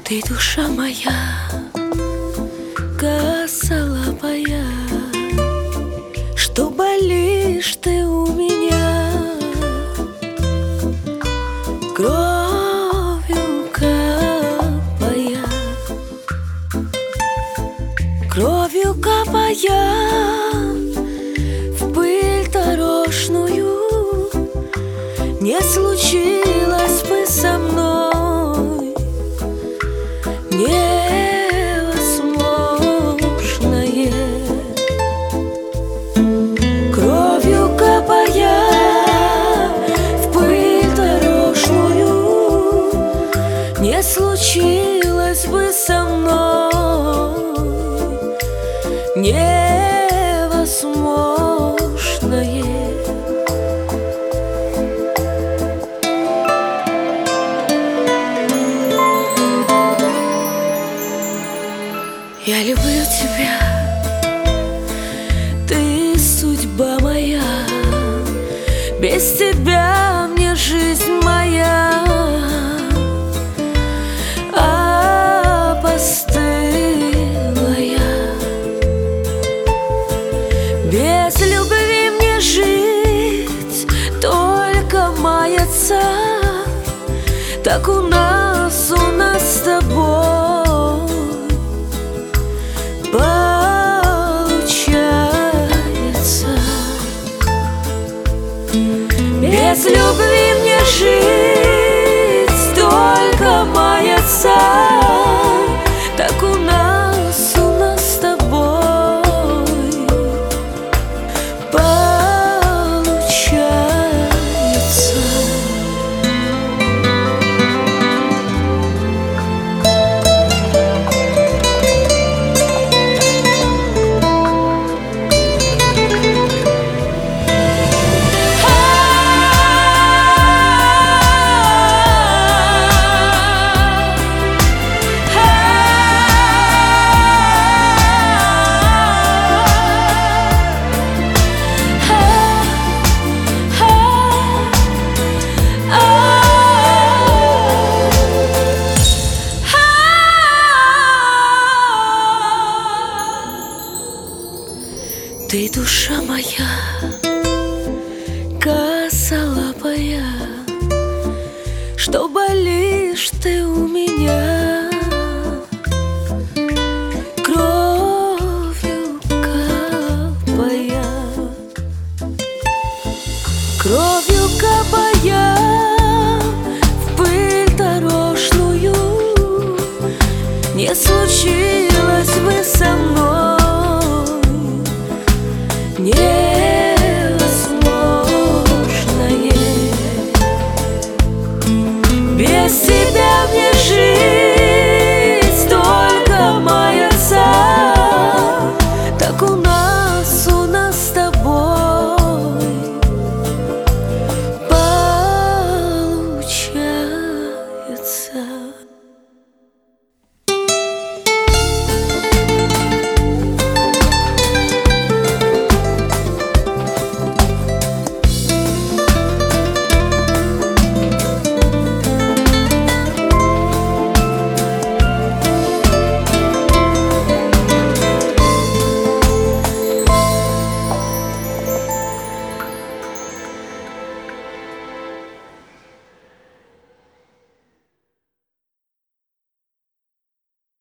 Ты душа моя, косолапая, что болишь ты у меня, кровью капая, кровью капая в пыль дорожную. Не случилось бы со мной невозможное. Кровью капая в пыль дорожную, не случилось бы со мной невозможное. Я люблю тебя, ты судьба моя, без тебя мне жизнь моя опостылая. Без любви мне жить, только маяться, так у нас с тобой получается. Без любви мне жить, только маяться, так у нас с тобой получается. Ты душа моя, косолапая, что болишь ты у меня, кровью капая, кровью капая в пыль дорожную. Не случилось бы со мной